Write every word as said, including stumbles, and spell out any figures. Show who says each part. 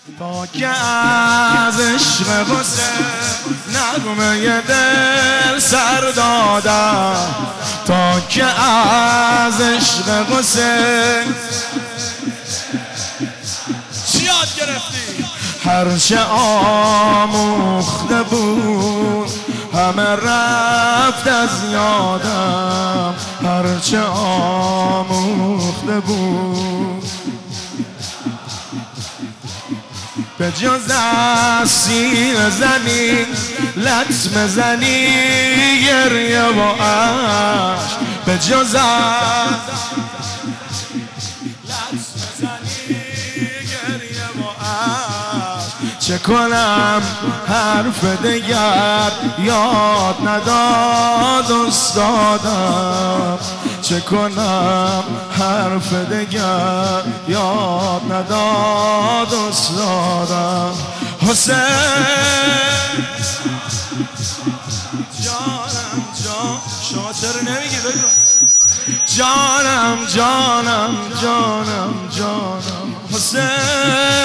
Speaker 1: تا که از عشق حسین نغمه دل سر دادم، تا که از عشق حسین چی یاد گرفتی؟ هرچه آموخته بود همه رفت از یادم، هرچه آموخته بود به جز از سینه زنی لطمه زنی گریه و عشق، به جز از لطمه زنی گریه و عشق، چه کنم حرف دگر یاد نداد استادم، چه کنم حرف دگر یاد نداد استادم. حسین جانم جان، شما چرا نمیگی بگو؟ جانم جانم جانم جانم حسین